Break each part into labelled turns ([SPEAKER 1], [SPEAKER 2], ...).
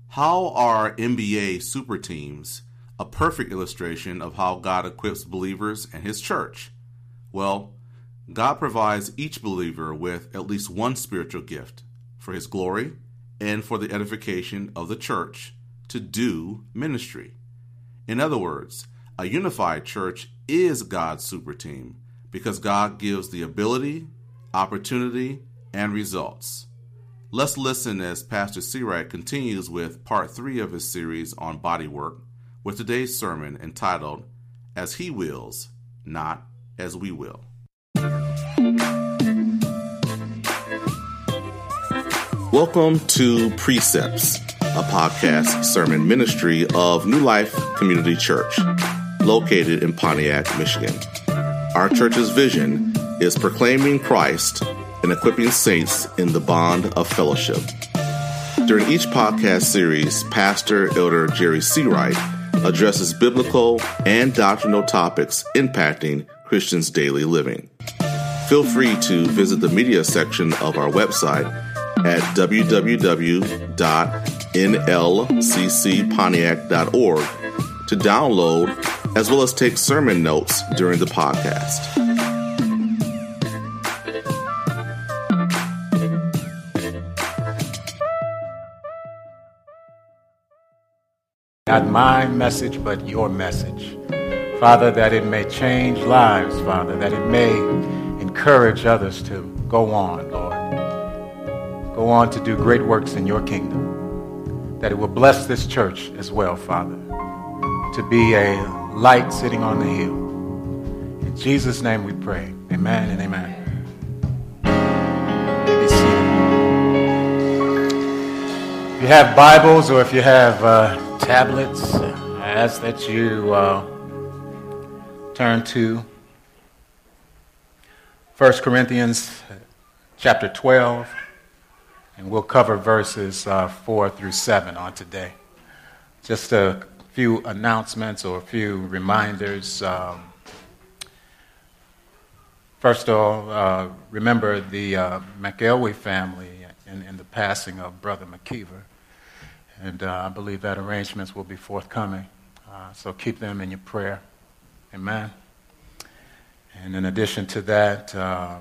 [SPEAKER 1] How are NBA super teams a perfect illustration of how God equips believers and His church? Well, God provides each believer with at least one spiritual gift for His glory and for the edification of the church to do ministry. In other words, a unified church is God's super team because God gives the ability, opportunity, and results. Let's listen as Pastor Seawright continues with part 3 of his series on body work with today's sermon entitled, As He Wills, Not As We Will. Welcome to Precepts, a podcast sermon ministry of New Life Community Church, located in Pontiac, Michigan. Our church's vision is proclaiming Christ and equipping saints in the bond of fellowship. During each podcast series, Pastor Elder Jerry Seawright addresses biblical and doctrinal topics impacting Christians' daily living. Feel free to visit the media section of our website at www.nlccpontiac.org to download as well as take sermon notes during the podcast.
[SPEAKER 2] Not my message, but your message. Father, that it may change lives, Father, that it may encourage others to go on, Lord. Go on to do great works in your kingdom. That it will bless this church as well, Father, to be a light sitting on the hill. In Jesus' name we pray. Amen and amen. You may be seated. If you have Bibles or if you have tablets, I ask that you turn to 1 Corinthians chapter 12, and we'll cover verses 4 through 7 on today. Just a few announcements or a few reminders. First of all, remember the McElwee family in the passing of Brother McKeever. And I believe that arrangements will be forthcoming. So keep them in your prayer. Amen. And in addition to that,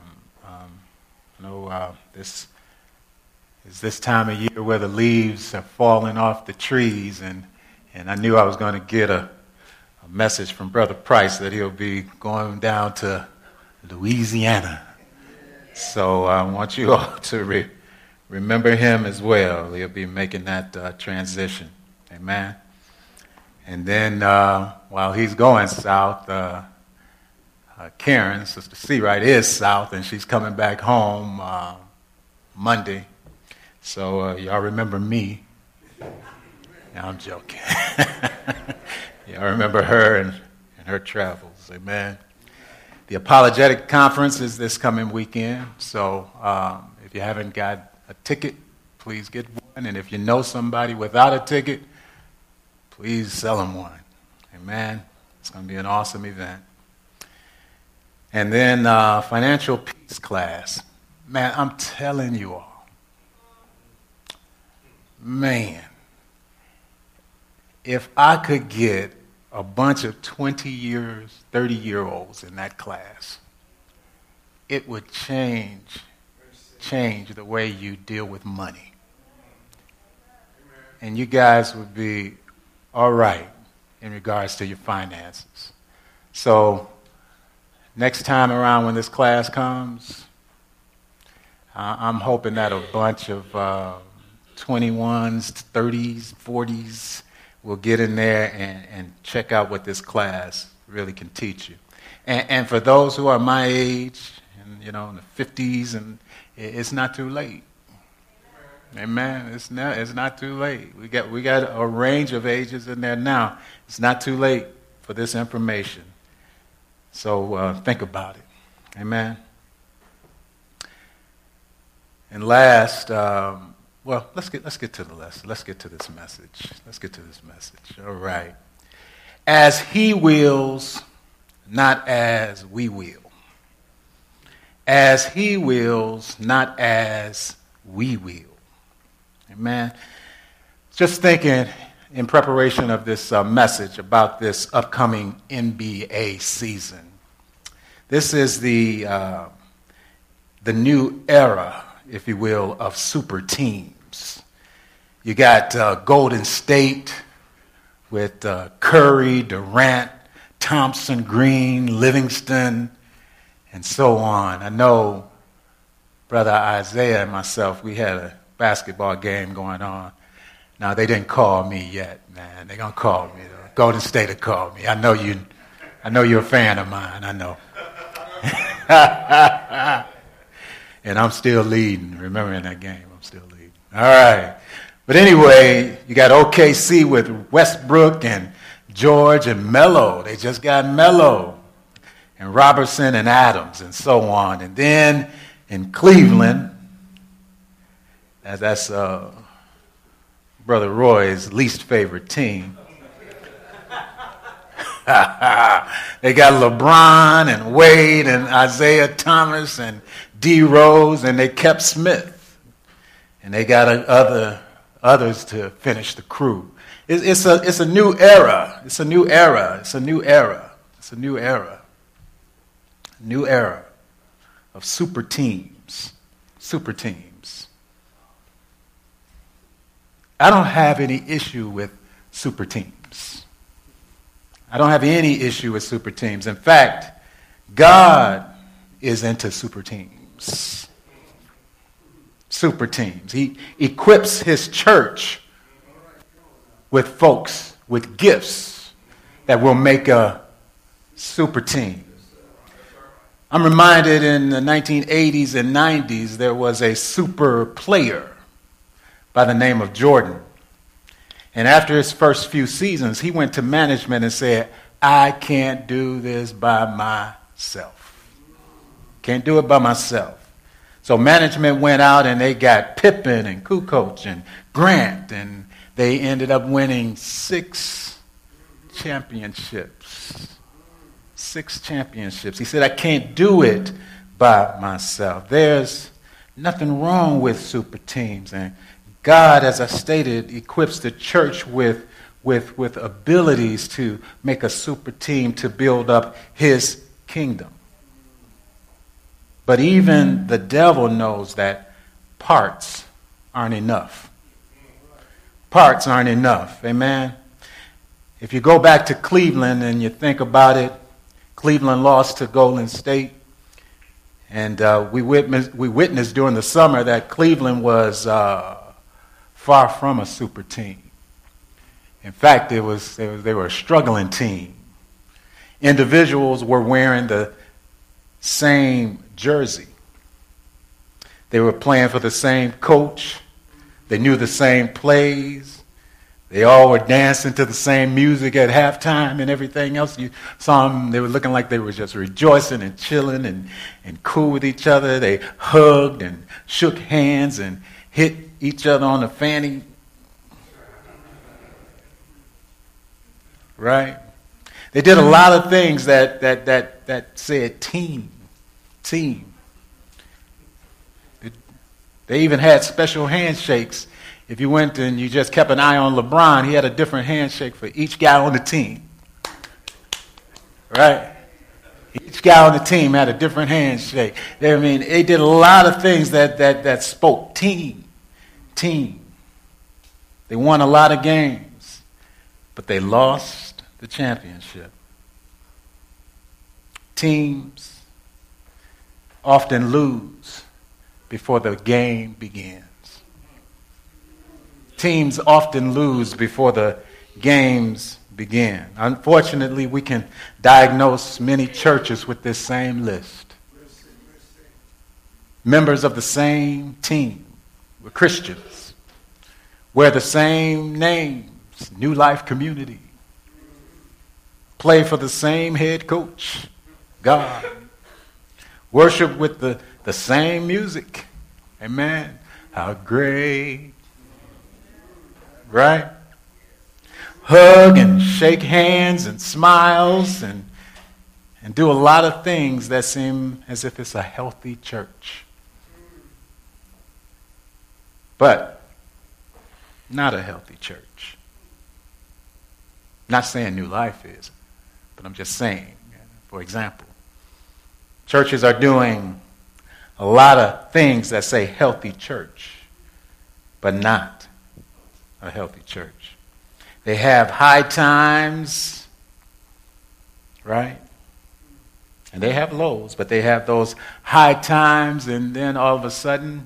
[SPEAKER 2] this is this time of year where the leaves are falling off the trees. And I knew I was going to get a message from Brother Price that he'll be going down to Louisiana. So I want you all to remember him as well. He'll be making that transition. Amen. And then while he's going south, Karen, Sister Seawright, is south, and she's coming back home Monday. So y'all remember me. No, I'm joking. Y'all remember her and her travels. Amen. The Apologetic Conference is this coming weekend. So if you haven't got a ticket, please get one. And if you know somebody without a ticket, please sell them one. Amen. It's going to be an awesome event. And then financial peace class. Man, I'm telling you all. Man, if I could get a bunch of 20 years, 30-year-olds in that class, it would change the way you deal with money. And you guys would be all right in regards to your finances. So next time around when this class comes, I'm hoping that a bunch of 21s, 30s, 40s will get in there and check out what this class really can teach you. And for those who are my age, and in the 50s, and it's not too late. Amen. It's not too late. We got a range of ages in there now. It's not too late for this information. So think about it. Amen. And last, let's get to the lesson. Let's get to this message. All right. As He wills, not as we will. As He wills, not as we will. Amen. just thinking in preparation of this message about this upcoming NBA season. This is the new era, if you will, of super teams. You got Golden State with Curry, Durant, Thompson, Green, Livingston, and so on. I know Brother Isaiah and myself, we had a basketball game going on. Now, they didn't call me yet, man. They're going to call me. Golden State will call me. I know you're a fan of mine. I know. And I'm still leading. Remember in that game, I'm still leading. All right. But anyway, you got OKC with Westbrook and George and Melo. They just got Melo. And Robertson and Adams and so on. And then in Cleveland, that's Brother Roy's least favorite team. They got LeBron and Wade and Isaiah Thomas and D. Rose, and they kept Smith. And they got others to finish the crew. It's a new era. It's a new era. It's a new era. It's a new era. New era of super teams. Super teams. I don't have any issue with super teams. I don't have any issue with super teams. In fact, God is into super teams. Super teams. He equips his church with folks with gifts that will make a super team. I'm reminded in the 1980s and 90s there was a super player by the name of Jordan. And after his first few seasons, he went to management and said, I can't do this by myself. Can't do it by myself. So management went out and they got Pippen and Kukoc and Grant, and they ended up winning 6 championships. 6 championships. He said, I can't do it by myself. There's nothing wrong with super teams. And God, as I stated, equips the church with abilities to make a super team to build up his kingdom. But even the devil knows that parts aren't enough. Parts aren't enough. Amen? If you go back to Cleveland and you think about it, Cleveland lost to Golden State. And we witnessed during the summer that Cleveland was far from a super team. In fact, they were a struggling team. Individuals were wearing the same jersey. They were playing for the same coach. They knew the same plays. They all were dancing to the same music at halftime and everything else. You saw them, they were looking like they were just rejoicing and chilling and cool with each other. They hugged and shook hands and hit each other on the fanny. Right? They did a lot of things that said team. They even had special handshakes. If you went and you just kept an eye on LeBron, he had a different handshake for each guy on the team. Right? Each guy on the team had a different handshake. They did a lot of things that spoke team. They won a lot of games, but they lost the championship. Teams often lose before the game begins. Teams often lose before the games begin. Unfortunately, we can diagnose many churches with this same list. Members of the same team, we're Christians, wear the same names, New Life Community, play for the same head coach, God, worship with the same music. Amen. How great. Right? Hug and shake hands and smiles and do a lot of things that seem as if it's a healthy church. But not a healthy church. Not saying New Life is, but I'm just saying, for example, churches are doing a lot of things that say healthy church, but not a healthy church. They have high times, right? And they have lows, but they have those high times, and then all of a sudden,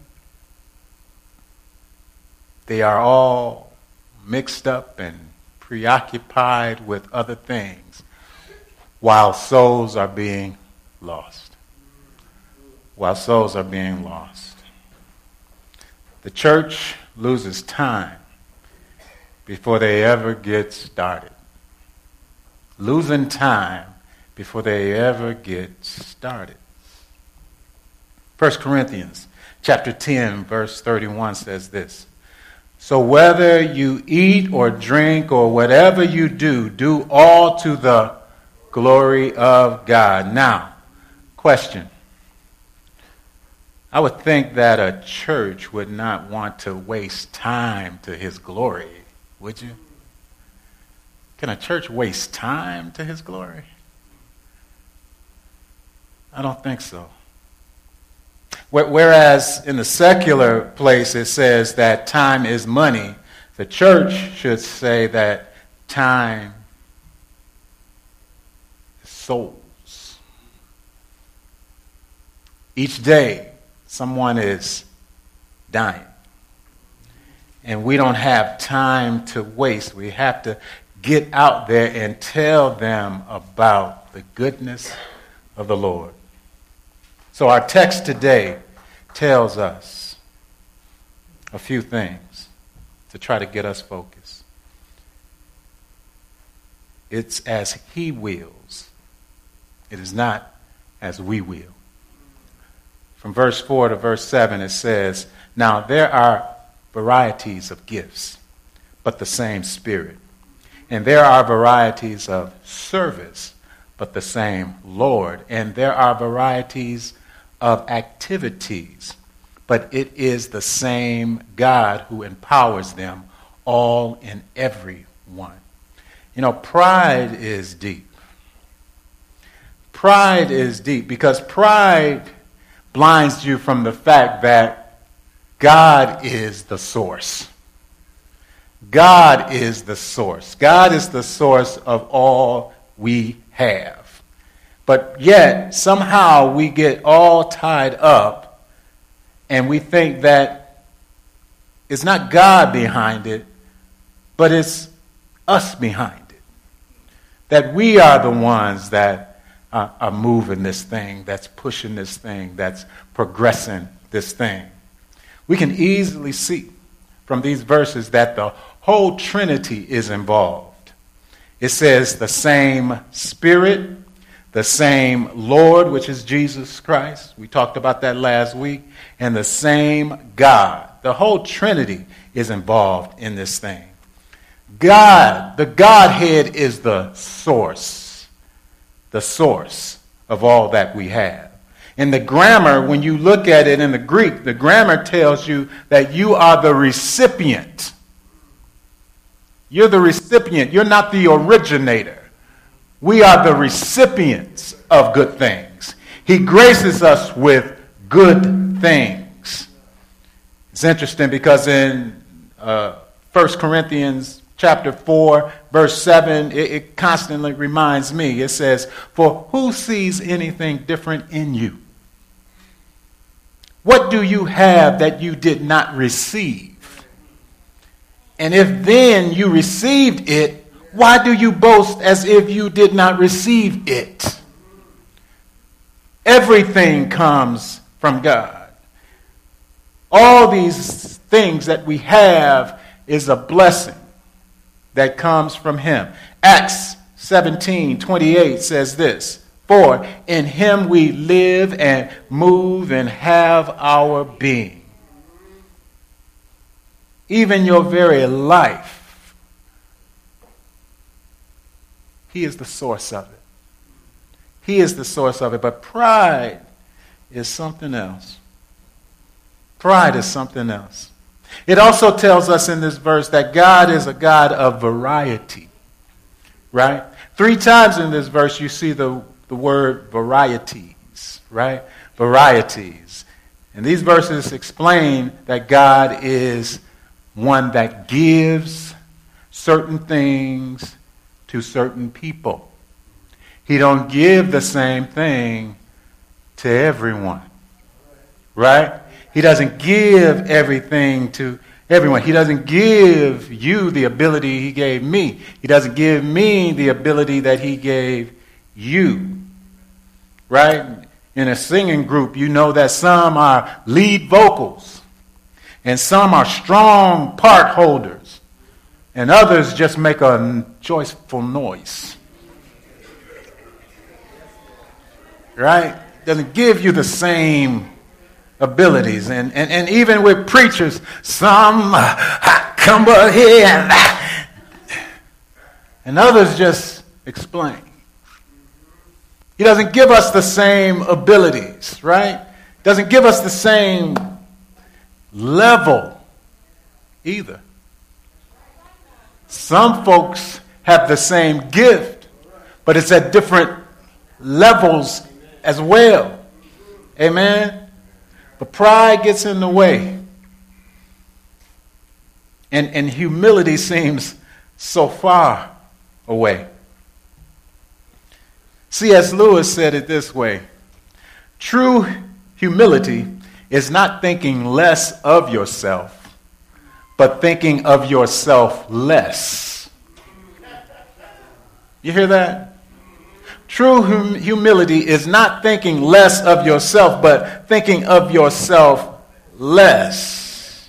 [SPEAKER 2] they are all mixed up and preoccupied with other things while souls are being lost. While souls are being lost. The church loses time before they ever get started. Losing time before they ever get started. 1 Corinthians chapter 10, verse 31 says this. So whether you eat or drink or whatever you do, do all to the glory of God. Now, question. I would think that a church would not want to waste time to his glory, would you? Can a church waste time to his glory? I don't think so. Whereas in the secular place it says that time is money, the church should say that time is souls. Each day, someone is dying. And we don't have time to waste. We have to get out there and tell them about the goodness of the Lord. So our text today tells us a few things to try to get us focused. It's as he wills. It is not as we will. From verse 4 to verse 7 it says, now there are varieties of gifts, but the same Spirit. And there are varieties of service, but the same Lord. And there are varieties of activities, but it is the same God who empowers them all and every one. You know, pride is deep. Pride is deep because pride blinds you from the fact that God is the source. God is the source. God is the source of all we have. But yet, somehow we get all tied up and we think that it's not God behind it, but it's us behind it. That we are the ones that are moving this thing, that's pushing this thing, that's progressing this thing. We can easily see from these verses that the whole Trinity is involved. It says the same Spirit, the same Lord, which is Jesus Christ. We talked about that last week. And the same God. The whole Trinity is involved in this thing. God, the Godhead is the source of all that we have. In the grammar, when you look at it in the Greek, the grammar tells you that you are the recipient. You're the recipient. You're not the originator. We are the recipients of good things. He graces us with good things. It's interesting because in 1 Corinthians chapter 4, verse 7, it constantly reminds me. It says, for who sees anything different in you? What do you have that you did not receive? And if then you received it, why do you boast as if you did not receive it? Everything comes from God. All these things that we have is a blessing that comes from him. Acts 17:28 says this, for in him we live and move and have our being. Even your very life, he is the source of it. He is the source of it. But pride is something else. Pride is something else. It also tells us in this verse that God is a God of variety, right? 3 times in this verse you see the word varieties, right? Varieties. And these verses explain that God is one that gives certain things to certain people. He don't give the same thing to everyone, right? He doesn't give everything to everyone. He doesn't give you the ability he gave me. He doesn't give me the ability that he gave you, right? In a singing group, you know that some are lead vocals and some are strong part holders and others just make a joyful noise, right? Doesn't give you the same abilities. And even with preachers, some come up here and others just explain. He doesn't give us the same abilities, right? Doesn't give us the same level either. Some folks have the same gift, but it's at different levels as well. Amen? But pride gets in the way. And humility seems so far away. C.S. Lewis said it this way: true humility is not thinking less of yourself, but thinking of yourself less. You hear that? True humility is not thinking less of yourself, but thinking of yourself less.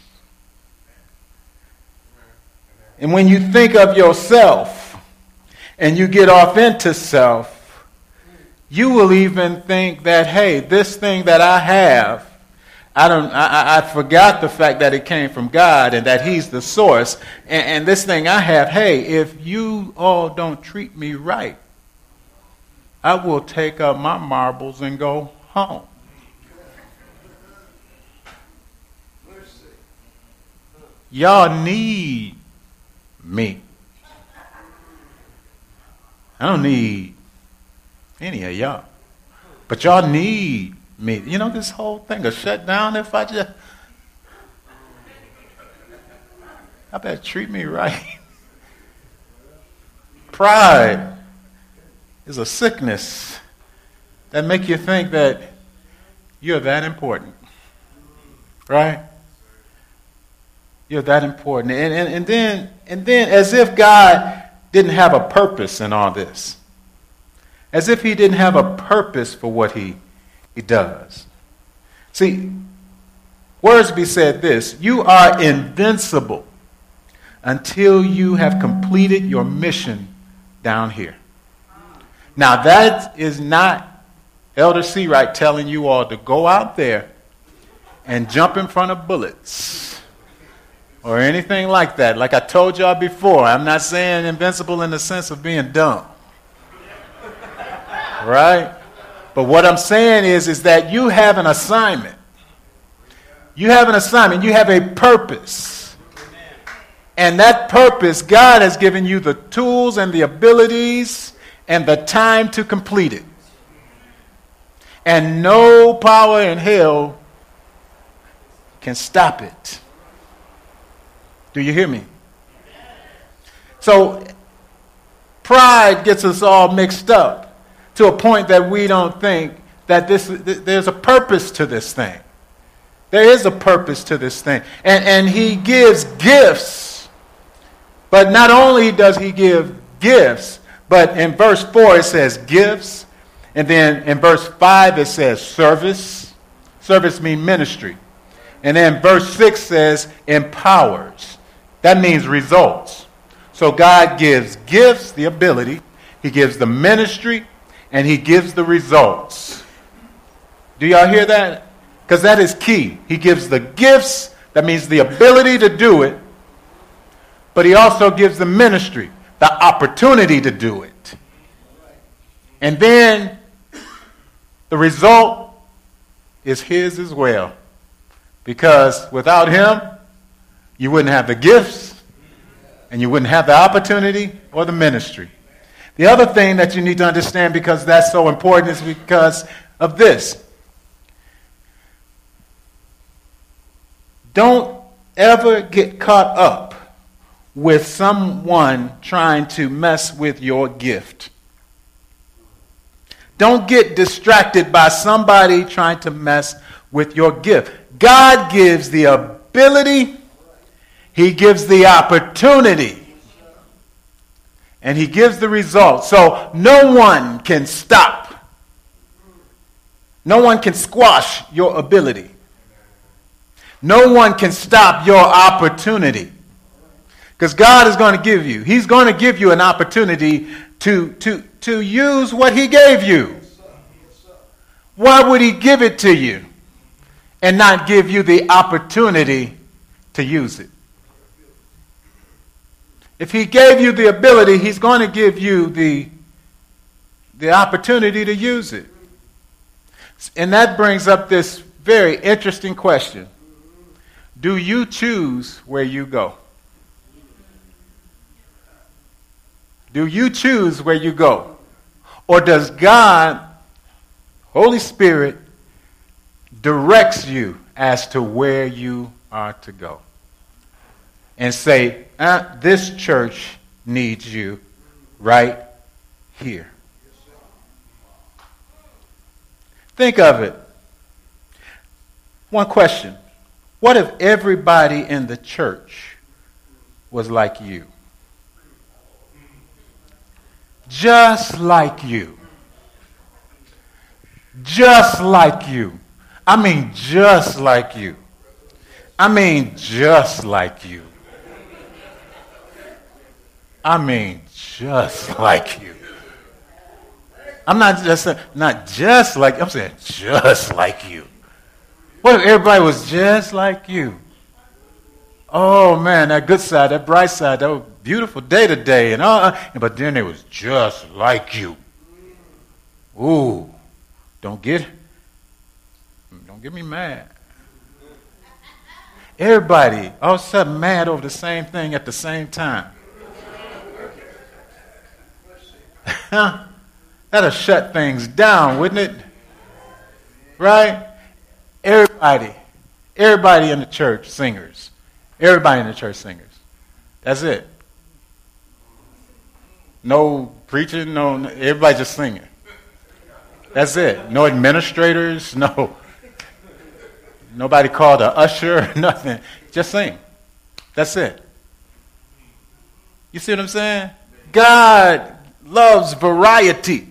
[SPEAKER 2] And when you think of yourself and you get off into self, you will even think that, hey, this thing that I have, I forgot the fact that it came from God and that he's the source. And this thing I have, hey, if you all don't treat me right, I will take up my marbles and go home. Y'all need me. I don't need any of y'all. But y'all need me. You know, this whole thing will shut down if I better treat me right. Pride is a sickness that make you think that you're that important. Right? You're that important. And then as if God didn't have a purpose in all this. As if he didn't have a purpose for what he does. See, Worsby said this: you are invincible until you have completed your mission down here. Now that is not Elder Seawright telling you all to go out there and jump in front of bullets or anything like that. Like I told y'all before, I'm not saying invincible in the sense of being dumb. Right? But what I'm saying is that you have an assignment. You have an assignment. You have a purpose. And that purpose, God has given you the tools and the abilities and the time to complete it. And no power in hell can stop it. Do you hear me? So pride gets us all mixed up to a point that we don't think that there's a purpose to this thing. There is a purpose to this thing. And he gives gifts. But not only does he give gifts, but in verse 4 it says gifts. And then in verse 5 it says service. Service means ministry. And then verse 6 says empowers. That means results. So God gives gifts, the ability. He gives the ministry. And he gives the results. Do y'all hear that? Because that is key. He gives the gifts. That means the ability to do it. But he also gives the ministry, the opportunity to do it. And then the result is his as well. Because without him, you wouldn't have the gifts, and you wouldn't have the opportunity or the ministry. The other thing that you need to understand, because that's so important, is because of this. Don't ever get caught up with someone trying to mess with your gift. Don't get distracted by somebody trying to mess with your gift. God gives the ability, He gives the opportunity, and He gives the result. So no one can stop. No one can squash your ability. No one can stop your opportunity. Because God is going to give you. He's going to give you an opportunity to use what He gave you. Why would He give it to you and not give you the opportunity to use it? If He gave you the ability, He's going to give you the opportunity to use it. And that brings up this very interesting question. Do you choose where you go? Do you choose where you go? Or does God, Holy Spirit, directs you as to where you are to go? And say, this church needs you right here. Think of it. One question. What if everybody in the church was like you? Just like you. Just like you. I mean, just like you. I mean, just like you. I mean, just like you. I'm not just like, I'm saying just like you. What if everybody was just like you? Oh man, that good side, that bright side, that was beautiful day to day, and all. But then it was just like you. Ooh, don't get me mad. Everybody all of a sudden mad over the same thing at the same time. That'll shut things down, wouldn't it? Right? Everybody in the church singers. Everybody in the church singers. That's it. No preaching, no, everybody just singing. That's it. No administrators, nobody called an usher, nothing. Just sing. That's it. You see what I'm saying? God loves variety.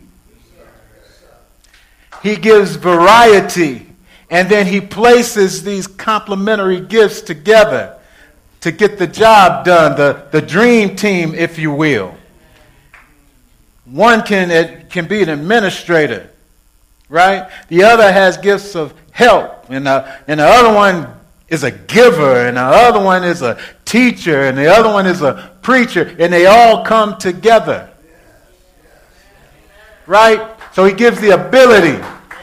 [SPEAKER 2] He gives variety, and then He places these complementary gifts together to get the job done, the dream team, if you will. One can be an administrator, right? The other has gifts of help, and the other one is a giver, and the other one is a teacher, and the other one is a preacher, and they all come together. Right? So He gives the ability.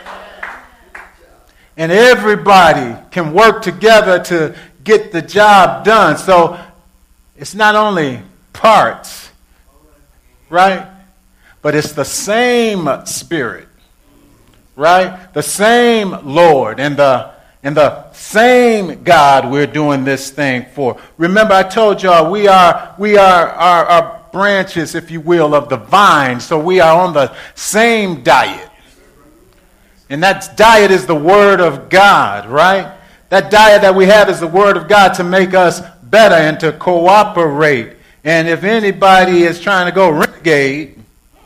[SPEAKER 2] And everybody can work together to get the job done. So it's not only parts, right? But it's the same Spirit, right? The same Lord and the same God we're doing this thing for. Remember, I told y'all we are branches, if you will, of the vine. So we are on the same diet. And that diet is the Word of God, right? That diet that we have is the Word of God to make us better and to cooperate. And if anybody is trying to go renegade,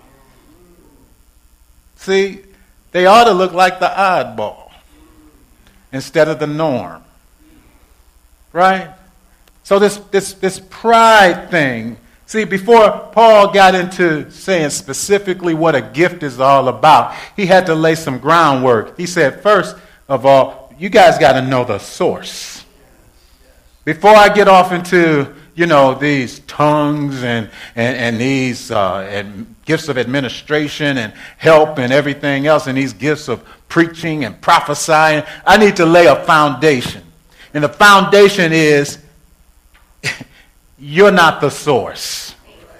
[SPEAKER 2] see, they ought to look like the oddball instead of the norm. Right? So this pride thing, see, before Paul got into saying specifically what a gift is all about, he had to lay some groundwork. He said, first of all, you guys got to know the source. Before I get off into, these tongues and these and gifts of administration and help and everything else, and these gifts of preaching and prophesying, I need to lay a foundation. And the foundation is You're not the source.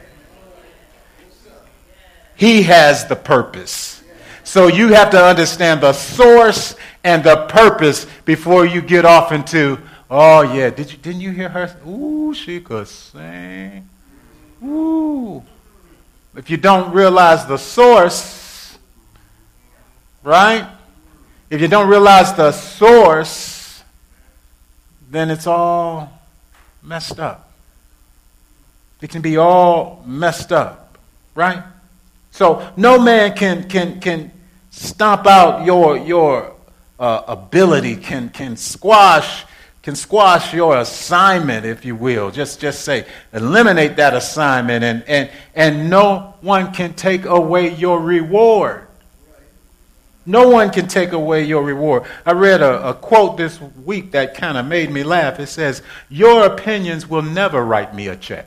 [SPEAKER 2] He has the purpose. So you have to understand the source and the purpose before you get off into, oh yeah, didn't you hear her? Ooh, she could sing. Ooh. If you don't realize the source, right? If you don't realize the source, then it's all messed up. It can be all messed up, right? So no man can stomp out your ability, can squash your assignment, if you will. Just say, eliminate that assignment, and no one can take away your reward. No one can take away your reward. I read a quote this week that kind of made me laugh. It says, your opinions will never write me a check.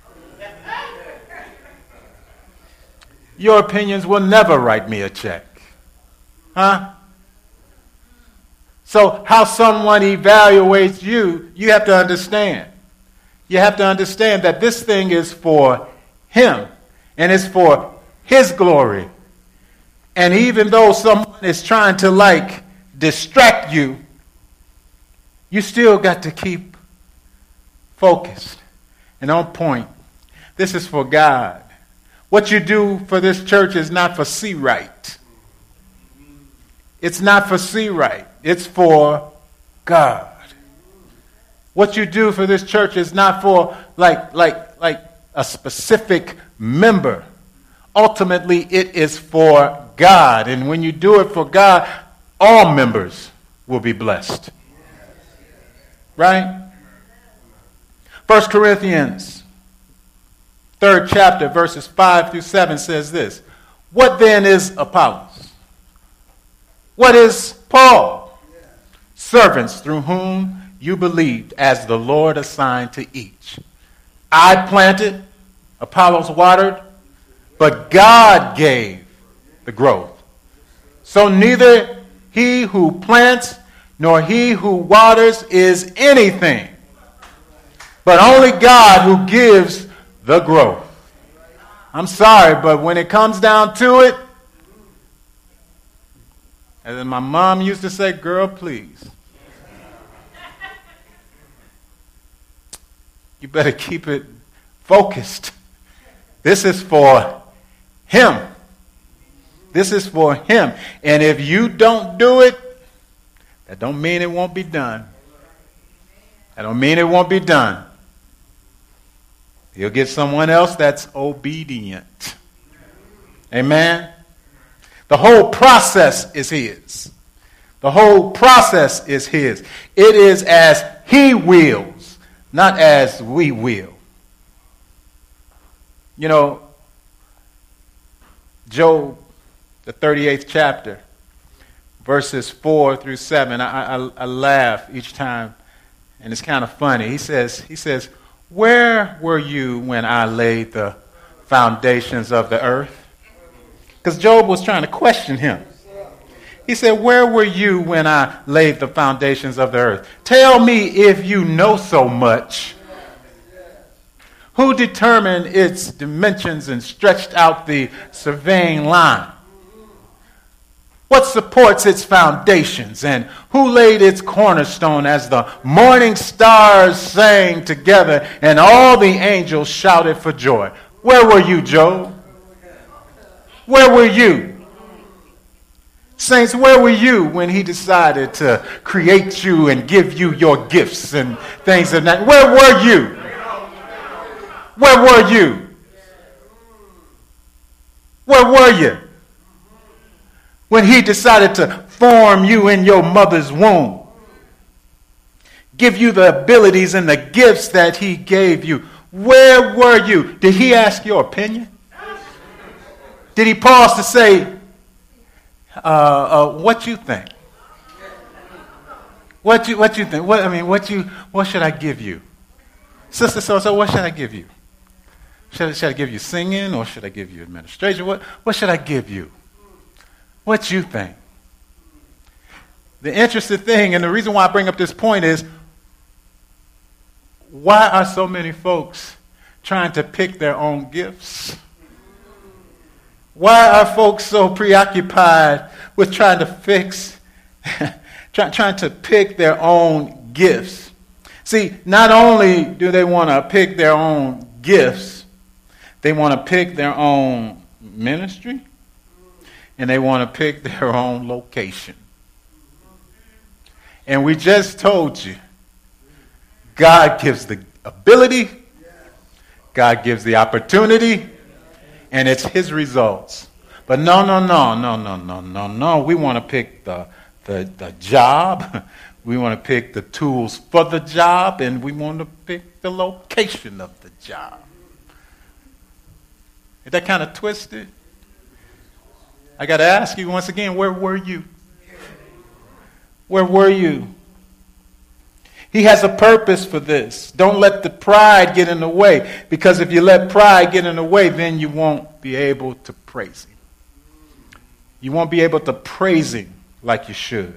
[SPEAKER 2] Your opinions will never write me a check. Huh? So how someone evaluates you, you have to understand. You have to understand that this thing is for him, and it's for his glory. And even though someone is trying to distract you, you still got to keep focused and on point. This is for God. What you do for this church is not for see right. It's not for see right. It's for God. What you do for this church is not for like a specific member. Ultimately, it is for God. And when you do it for God, all members will be blessed. Right? 1 Corinthians, 3rd chapter, verses 5 through 7 says this. What then is Apollos? What is Paul? Servants through whom you believed, as the Lord assigned to each. I planted, Apollos watered, but God gave the growth. So neither he who plants nor he who waters is anything, but only God who gives the growth. I'm sorry, but when it comes down to it, as my mom used to say, girl, please. You better keep it focused. This is for him. This is for him. And if you don't do it, that don't mean it won't be done. That don't mean it won't be done. He'll get someone else that's obedient. Amen? The whole process is his. The whole process is his. It is as he wills, not as we will. You know, Job, the 38th chapter, verses 4 through 7, I laugh each time, and it's kind of funny. He says, where were you when I laid the foundations of the earth? Because Job was trying to question him. He said, where were you when I laid the foundations of the earth? Tell me if you know so much. Who determined its dimensions and stretched out the surveying line? What supports its foundations, and who laid its cornerstone as the morning stars sang together and all the angels shouted for joy? Where were you, Job? Where were you? Saints, where were you when he decided to create you and give you your gifts and things of that? Where were you? Where were you? Where were you when he decided to form you in your mother's womb? Give you the abilities and the gifts that he gave you. Where were you? Did he ask your opinion? Did he pause to say, what you think? What you think? What should I give you? Sister so what should I give you? Should I give you singing, or should I give you administration? What should I give you? What you think? The interesting thing, and the reason why I bring up this point is, Why are so many folks trying to pick their own gifts? Why are folks so preoccupied with trying to trying to pick their own gifts? See, not only do they want to pick their own gifts, they want to pick their own ministry, and they want to pick their own location. And we just told you, God gives the ability, God gives the opportunity, and it's his results. But no. We want to pick the job. We want to pick the tools for the job, and we want to pick the location of the job. Is that kind of twisted? I got to ask you once again, where were you? Where were you? He has a purpose for this. Don't let the pride get in the way, because if you let pride get in the way, then you won't be able to praise him. You won't be able to praise him like you should.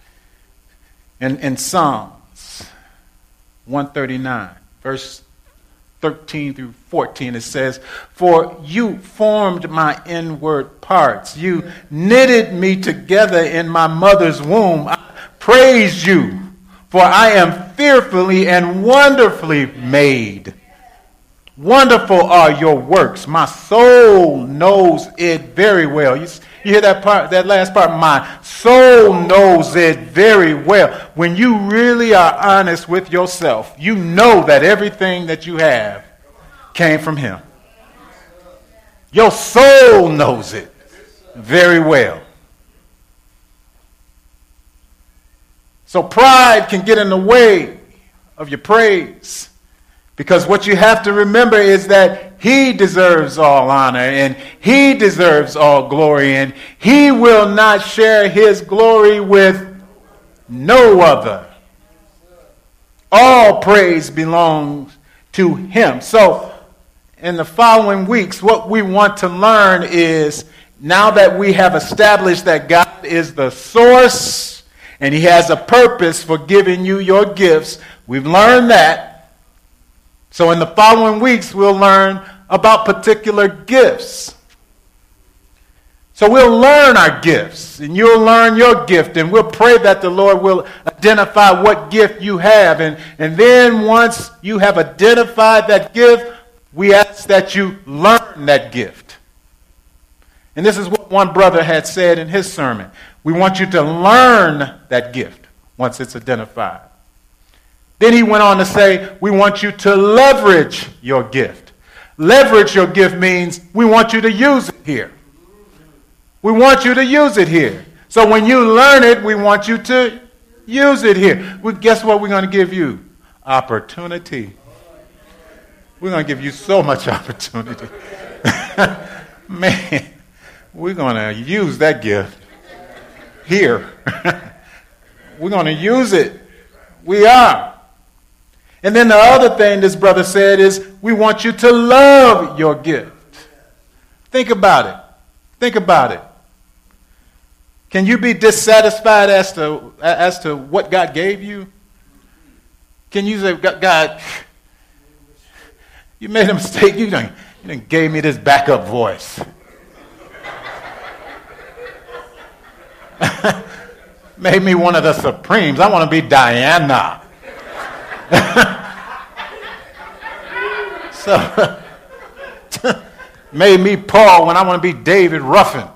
[SPEAKER 2] In Psalms 139, verse 13 through 14, it says, "For you formed my inward parts. You knitted me together in my mother's womb. I praise you, for I am fearfully and wonderfully made. Wonderful are your works. My soul knows it very well." You hear that part, that last part? My soul knows it very well. When you really are honest with yourself, you know that everything that you have came from him. Your soul knows it very well. So pride can get in the way of your praise, because what you have to remember is that he deserves all honor and he deserves all glory, and he will not share his glory with no other. All praise belongs to him. So in the following weeks, what we want to learn is, now that we have established that God is the source and he has a purpose for giving you your gifts, we've learned that. So in the following weeks, we'll learn about particular gifts. So we'll learn our gifts, and you'll learn your gift, and we'll pray that the Lord will identify what gift you have. And then once you have identified that gift, we ask that you learn that gift. And this is what one brother had said in his sermon. We want you to learn that gift once it's identified. Then he went on to say, we want you to leverage your gift. Leverage your gift means we want you to use it here. We want you to use it here. So when you learn it, we want you to use it here. Guess what we're going to give you? Opportunity. We're going to give you so much opportunity. Man, we're going to use that gift here. We're going to use it. We are. And then the other thing this brother said is, we want you to love your gift. Think about it. Think about it. Can you be dissatisfied as to what God gave you? Can you say, God, you made a mistake. You done gave me this backup voice. Made me one of the Supremes. I want to be Diana. So made me Paul when I want to be David Ruffin.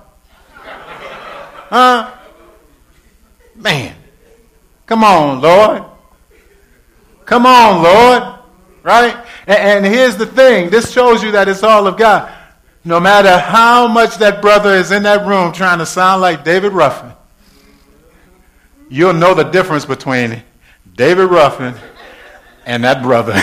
[SPEAKER 2] Huh? Man. Come on, Lord. Come on, Lord. Right? And here's the thing. This shows you that it's all of God. No matter how much that brother is in that room trying to sound like David Ruffin, you'll know the difference between David Ruffin and that brother.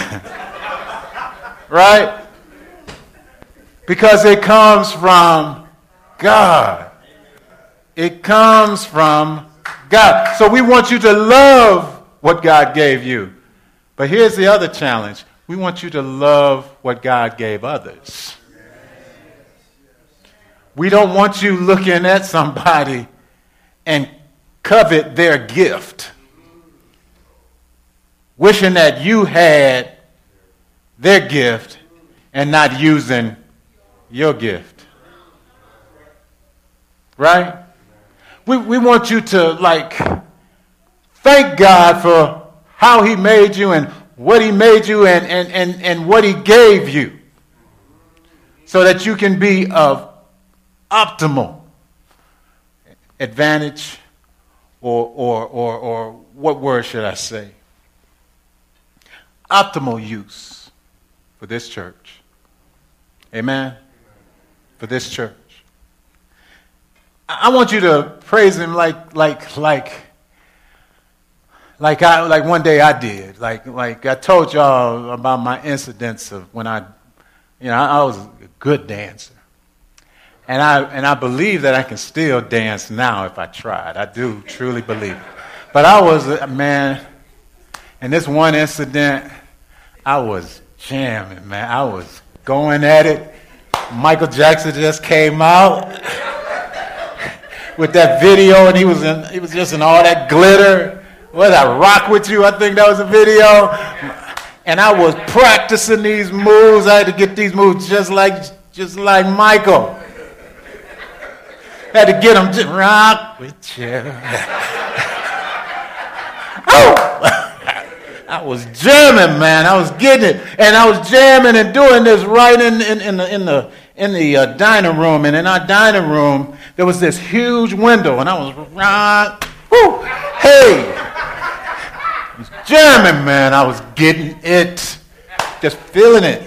[SPEAKER 2] Right? Because it comes from God. It comes from God. So we want you to love what God gave you. But here's the other challenge. We want you to love what God gave others. We don't want you looking at somebody and covet their gift, wishing that you had their gift and not using your gift. Right? We want you to, thank God for how he made you and what he made you and what he gave you, so that you can be of optimal advantage, or what word should I say? Optimal use for this church. Amen? For this church. I want you to praise him like one day I did. Like I told y'all about my incidents of when I was a good dancer. And I believe that I can still dance now if I tried. I do truly believe it. But I was, man, in this one incident, I was jamming, man. I was going at it. Michael Jackson just came out with that video, and he was just in all that glitter. What, I Rock With You? I think that was a video. And I was practicing these moves. I had to get these moves just like Michael. Had to get him to rock with you. I was jamming, man. I was getting it, and I was jamming and doing this right in the dining room. And in our dining room, there was this huge window, and I was I was jamming, man. I was getting it, just feeling it.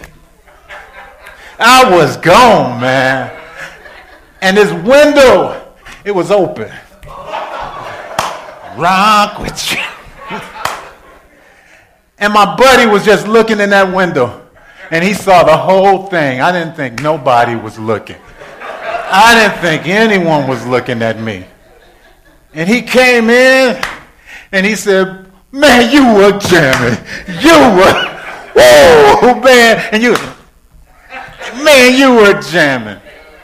[SPEAKER 2] I was gone, man. And this window, it was open. Rock with you. And my buddy was just looking in that window, and he saw the whole thing. I didn't think nobody was looking. I didn't think anyone was looking at me. And he came in, and he said, man, you were jamming. You were, whoa, man. And you were jamming.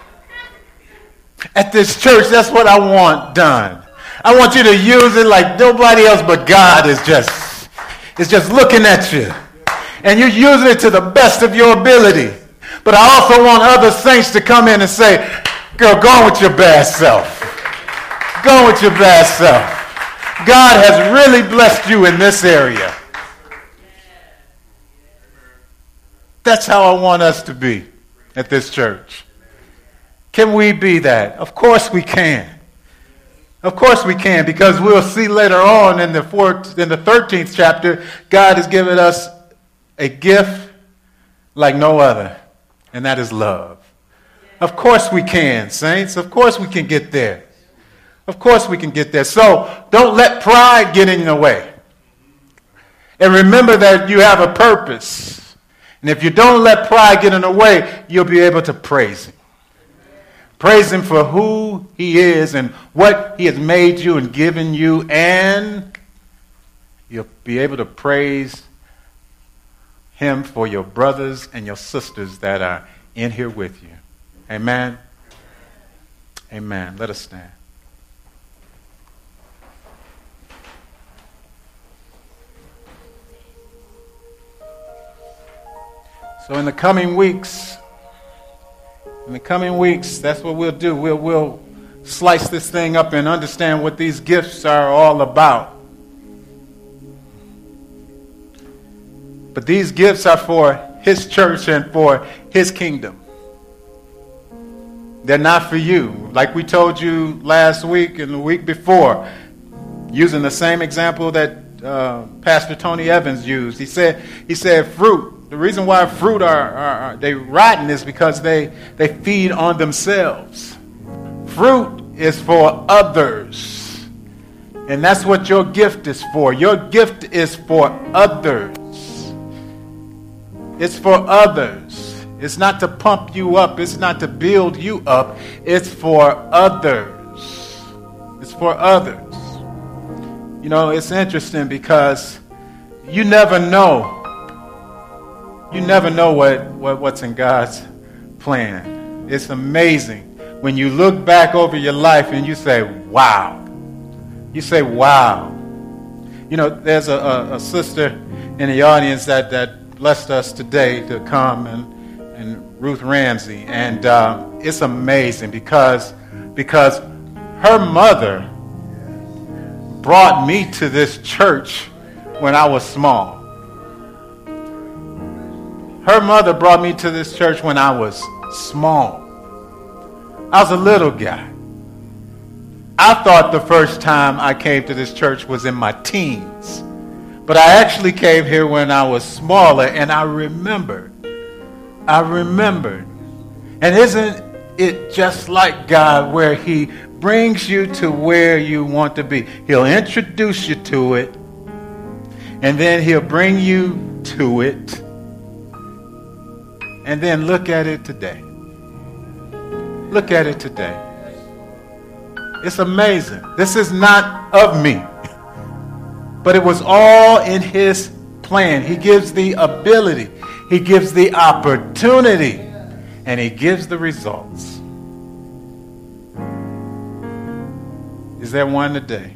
[SPEAKER 2] At this church, that's what I want done. I want you to use it like nobody else but God is just looking at you. And you're using it to the best of your ability. But I also want other saints to come in and say, girl, go on with your bad self. Go on with your bad self. God has really blessed you in this area. That's how I want us to be at this church. Can we be that? Of course we can. Of course we can, because we'll see later on in the 13th chapter, God has given us a gift like no other, and that is love. Of course we can, saints. Of course we can get there. Of course we can get there. So don't let pride get in the way. And remember that you have a purpose. And if you don't let pride get in the way, you'll be able to praise him. Praise him for who he is and what he has made you and given you, and you'll be able to praise him for your brothers and your sisters that are in here with you. Amen? Amen. Let us stand. So in the coming weeks, that's what we'll do. We'll slice this thing up and understand what these gifts are all about. But these gifts are for his church and for his kingdom. They're not for you. Like we told you last week and the week before, using the same example that Pastor Tony Evans used. He said fruit. The reason why fruit are they rotten is because they feed on themselves. Fruit is for others. And that's what your gift is for. Your gift is for others. It's for others. It's not to pump you up. It's not to build you up. It's for others. It's for others. You know, it's interesting because you never know. You never know what's in God's plan. It's amazing when you look back over your life and you say, wow. You say, wow. You know, there's a sister in the audience that blessed us today to come, and Ruth Ramsey. And it's amazing because her mother brought me to this church when I was small. Her mother brought me to this church when I was small. I was a little guy. I thought the first time I came to this church was in my teens. But I actually came here when I was smaller, and I remembered. And isn't it just like God, where he brings you to where you want to be? He'll introduce you to it, and then he'll bring you to it. And then look at it today. Look at it today. It's amazing. This is not of me, but it was all in his plan. He gives the ability, he gives the opportunity, and he gives the results. Is there one today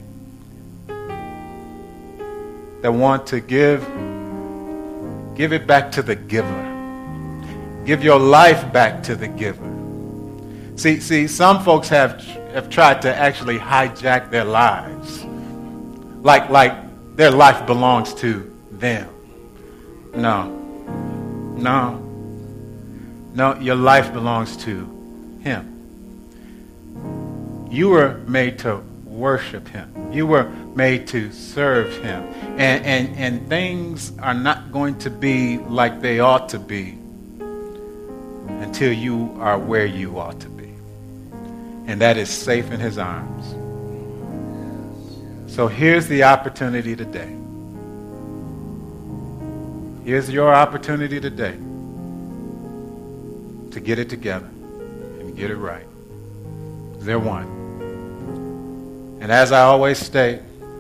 [SPEAKER 2] that want to give it back to the giver? Give your life back to the giver. See, some folks have tried to actually hijack their lives, like their life belongs to them. No, your life belongs to him. You were made to worship him. You were made to serve him. And things are not going to be like they ought to be until you are where you ought to be. And that is safe in his arms. So here's the opportunity today. Here's your opportunity today to get it together and get it right. Is there one? And as I always state,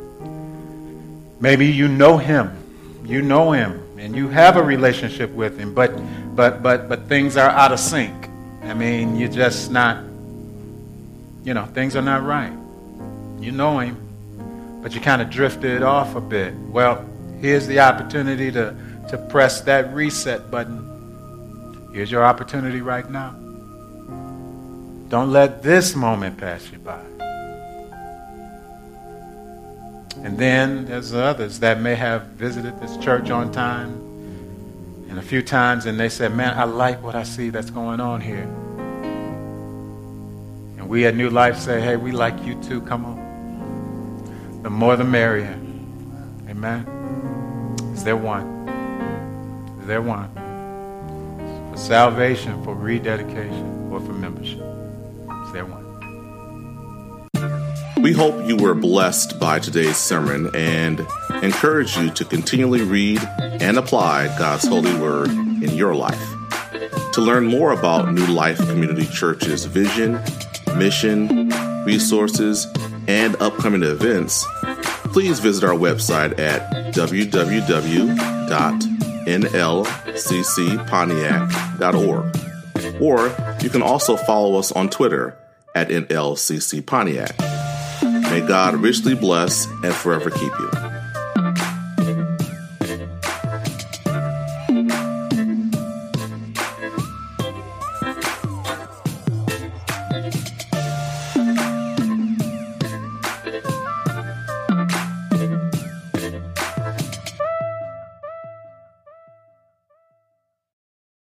[SPEAKER 2] maybe you know him, and you have a relationship with him, but things are out of sync. I mean, you're just not, things are not right. You know him, but you kind of drifted off a bit. Well, here's the opportunity to press that reset button. Here's your opportunity right now. Don't let this moment pass you by. And then there's others that may have visited this church on time and a few times, and they said, man, I like what I see that's going on here. And we at New Life say, hey, we like you too. Come on. The more the merrier. Amen. Is there one? Is there one? For salvation, for rededication, or for membership? Is there one?
[SPEAKER 1] We hope you were blessed by today's sermon and encourage you to continually read and apply God's holy word in your life. To learn more about New Life Community Church's vision, mission, resources, and upcoming events, please visit our website at www.nlccpontiac.org. Or you can also follow us on Twitter at NLCC Pontiac. May God richly bless and forever keep you.